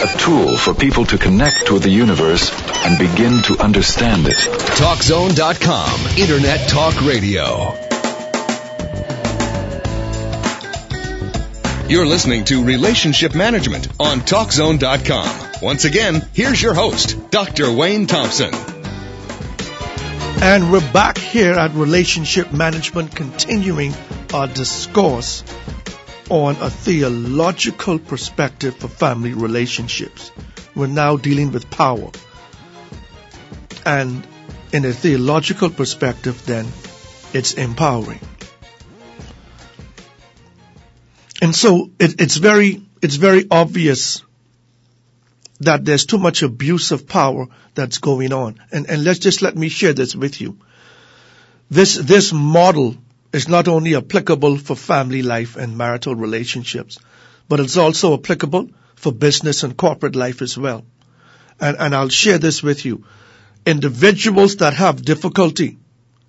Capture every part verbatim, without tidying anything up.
a tool for people to connect with the universe and begin to understand it. Talk Zone dot com, Internet Talk Radio. You're listening to Relationship Management on Talk Zone dot com. Once again, here's your host, Doctor Wayne Thompson. And we're back here at Relationship Management, continuing our discourse on a theological perspective for family relationships. We're now dealing with power. And in a theological perspective, then, it's empowering. And so it, it's very, it's very obvious that there's too much abuse of power that's going on. And, and let's just let me share this with you. This, this model is not only applicable for family life and marital relationships, but it's also applicable for business and corporate life as well. And, and I'll share this with you. Individuals that have difficulty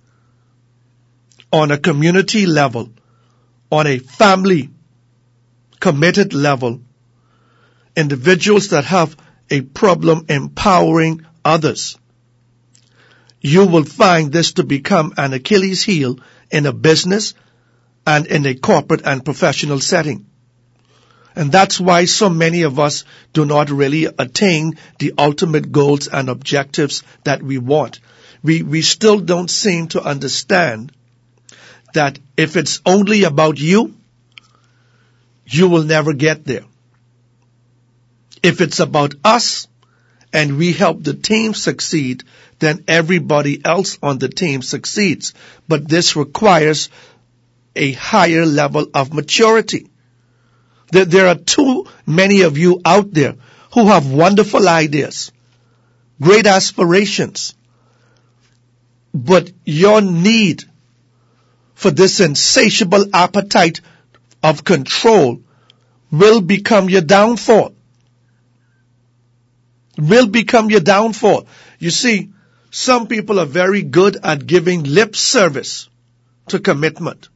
on a community level, on a family committed level, individuals that have a problem empowering others, you will find this to become an Achilles heel in a business and in a corporate and professional setting. And that's why so many of us do not really attain the ultimate goals and objectives that we want. We, we still don't seem to understand that if it's only about you, you will never get there. If it's about us and we help the team succeed, then everybody else on the team succeeds. But this requires a higher level of maturity. There, there are too many of you out there who have wonderful ideas, great aspirations, but your need for this insatiable appetite of control will become your downfall. Will become your downfall. You see, some people are very good at giving lip service to commitment.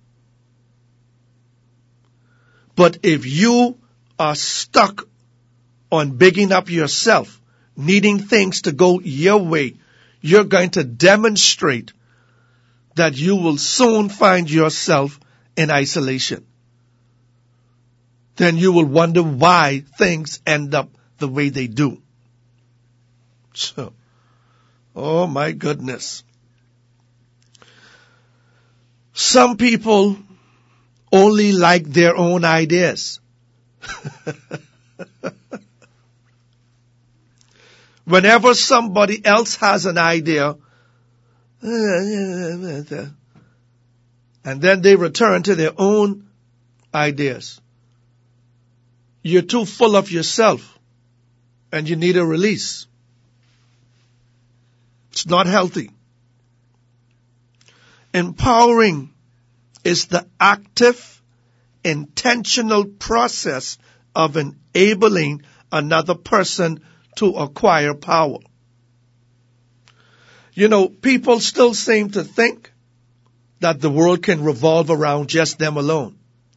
But if you are stuck on bigging up yourself, needing things to go your way, you're going to demonstrate that you will soon find yourself in isolation. Then you will wonder why things end up the way they do. So, oh my goodness. Some people only like their own ideas. Whenever somebody else has an idea, and then they return to their own ideas. You're too full of yourself, and you need a release. It's not healthy. Empowering is the active, intentional process of enabling another person to acquire power. You know, people still seem to think that the world can revolve around just them alone.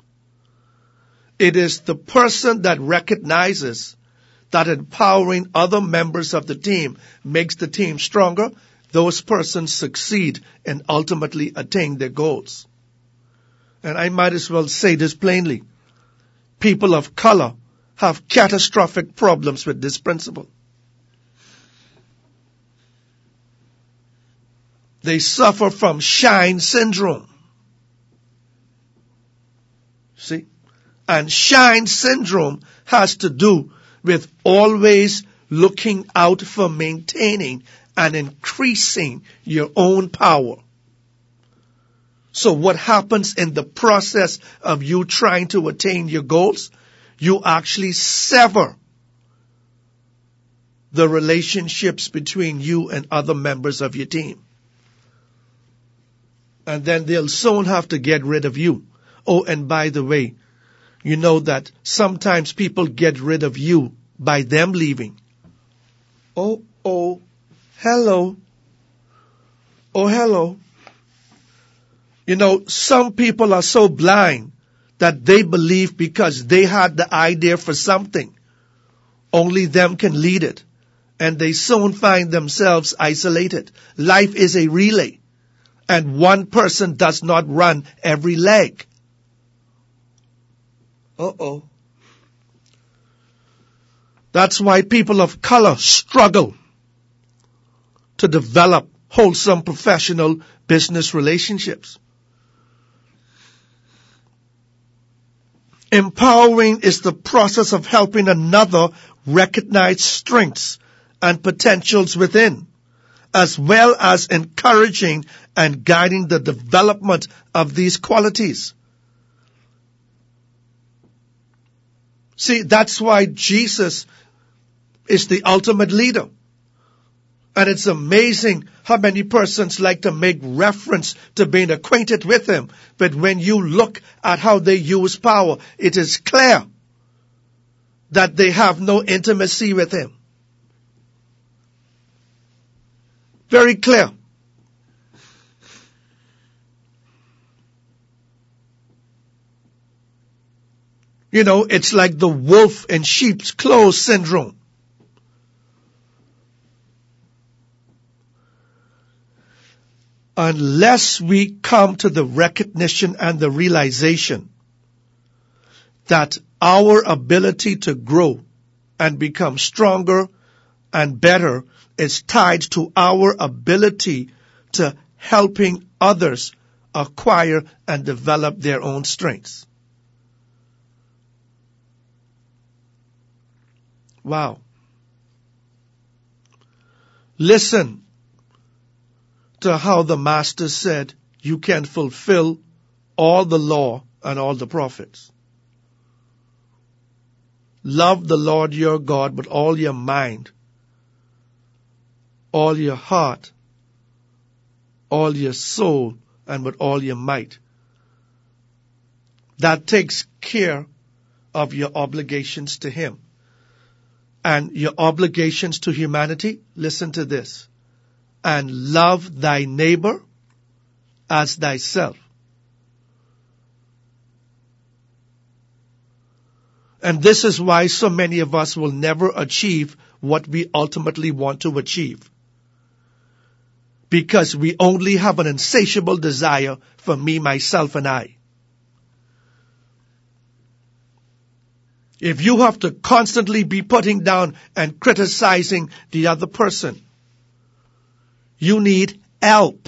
It is the person that recognizes that empowering other members of the team makes the team stronger. Those persons succeed and ultimately attain their goals. And I might as well say this plainly. People of color have catastrophic problems with this principle. They suffer from shine syndrome. See? And shine syndrome has to do with always looking out for maintaining and increasing your own power. So what happens in the process of you trying to attain your goals? You actually sever the relationships between you and other members of your team. And then they'll soon have to get rid of you. Oh, and by the way, you know that sometimes people get rid of you by them leaving. Oh, oh, hello. Oh, hello. You know, some people are so blind that they believe because they had the idea for something Only them can lead it. And they soon find themselves isolated. Life is a relay. And one person does not run every leg. Uh-oh. That's why people of color struggle to develop wholesome professional business relationships. Empowering is the process of helping another recognize strengths and potentials within, as well as encouraging and guiding the development of these qualities. See, that's why Jesus is the ultimate leader. And it's amazing how many persons like to make reference to being acquainted with him. But when you look at how they use power, it is clear that they have no intimacy with him. Very clear. You know, it's like the wolf in sheep's clothes syndrome. Unless we come to the recognition and the realization that our ability to grow and become stronger and better is tied to our ability to helping others acquire and develop their own strengths. Wow. Listen to how the Master said you can fulfill all the law and all the prophets. Love the Lord your God with all your mind, all your heart, all your soul, and with all your might. That takes care of your obligations to Him. And your obligations to humanity, listen to this. And love thy neighbor as thyself. And this is why so many of us will never achieve what we ultimately want to achieve. Because we only have an insatiable desire for me, myself, and I. If you have to constantly be putting down and criticizing the other person, you need help.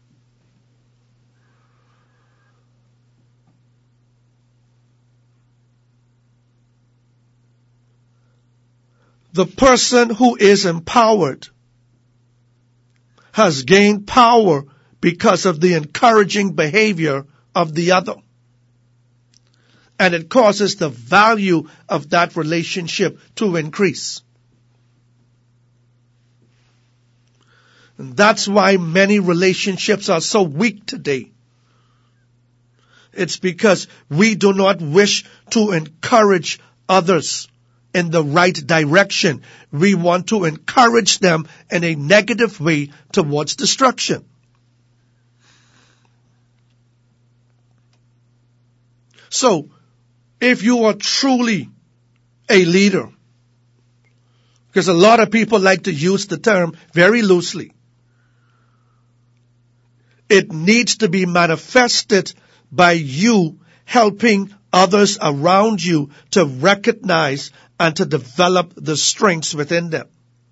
The person who is empowered has gained power because of the encouraging behavior of the other. And it causes the value of that relationship to increase. And that's why many relationships are so weak today. It's because we do not wish to encourage others in the right direction. We want to encourage them in a negative way towards destruction. So, if you are truly a leader, because a lot of people like to use the term very loosely, it needs to be manifested by you helping others around you to recognize and to develop the strengths within them,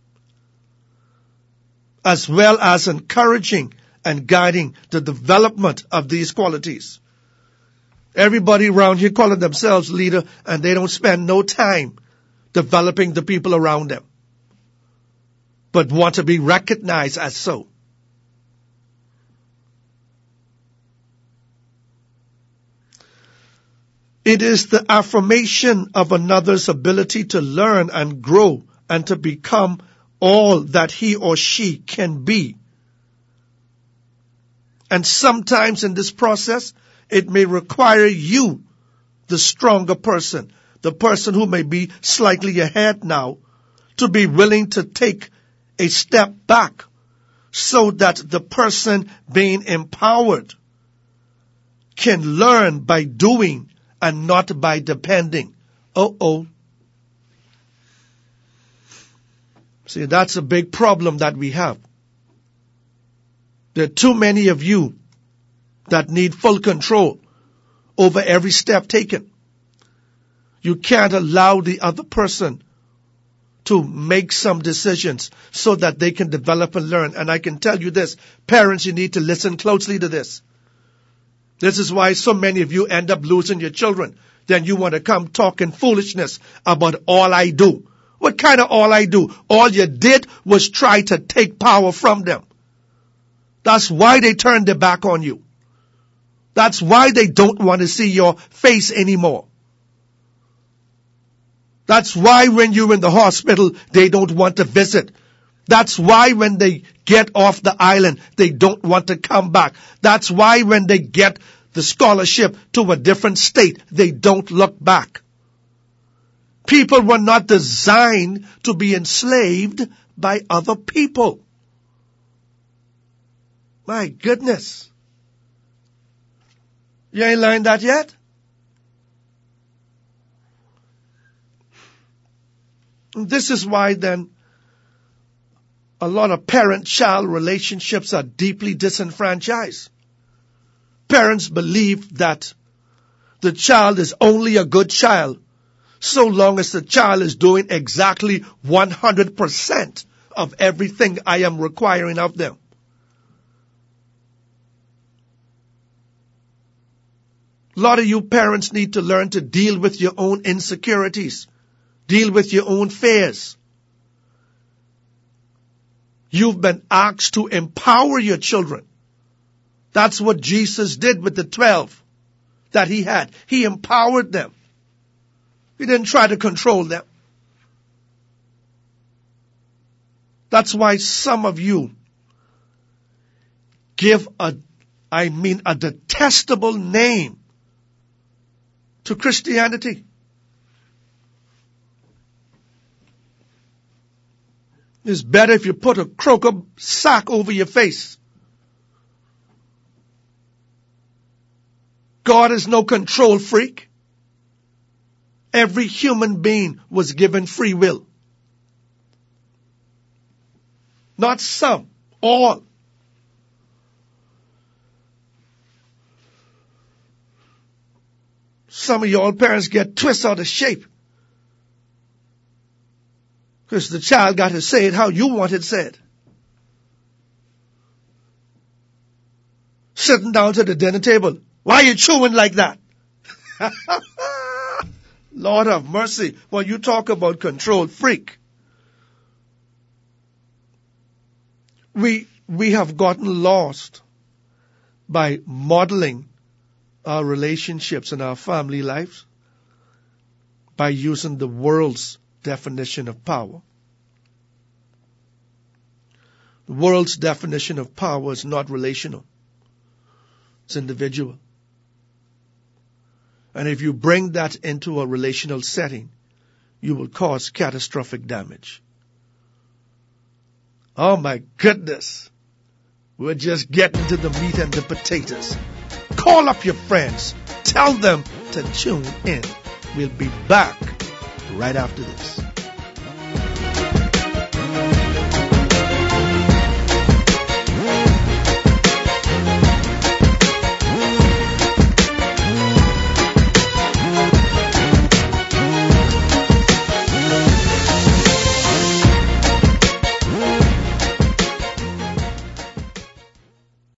as well as encouraging and guiding the development of these qualities. Everybody around here calling themselves leader, and they don't spend no time developing the people around them, but want to be recognized as so. It is the affirmation of another's ability to learn and grow and to become all that he or she can be. And sometimes in this process, it may require you, the stronger person, the person who may be slightly ahead now, to be willing to take a step back so that the person being empowered can learn by doing and not by depending. Uh-oh. See, that's a big problem that we have. There are too many of you that need full control over every step taken. You can't allow the other person to make some decisions so that they can develop and learn. And I can tell you this, parents, you need to listen closely to this. This is why so many of you end up losing your children. Then you want to come talking foolishness about all I do. What kind of all I do? All you did was try to take power from them. That's why they turned their back on you. That's why they don't want to see your face anymore. That's why when you're in the hospital, they don't want to visit. That's why when they get off the island, they don't want to come back. That's why when they get the scholarship to a different state, they don't look back. People were not designed to be enslaved by other people. My goodness. You ain't learned that yet? This is why then a lot of parent-child relationships are deeply disenfranchised. Parents believe that the child is only a good child so long as the child is doing exactly one hundred percent of everything I am requiring of them. A lot of you parents need to learn to deal with your own insecurities. Deal with your own fears. You've been asked to empower your children. That's what Jesus did with the twelve that he had. He empowered them. He didn't try to control them. That's why some of you give a, I mean, a detestable name to Christianity. It's better if you put a croaker sack over your face. God is no control freak. Every human being was given free will. Not some, all. Some of y'all parents get twisted out of shape. Because the child got to say it how you want it said. Sitting down to the dinner table. Why are you chewing like that? Lord have mercy. When you talk about control freak. We, we have gotten lost by modeling our relationships and our family lives by using the world's definition of power. The world's definition of power is not relational. It's individual. And if you bring that into a relational setting, you will cause catastrophic damage. Oh my goodness. We're just getting to the meat and the potatoes. Call up your friends. Tell them to tune in. We'll be back right after this.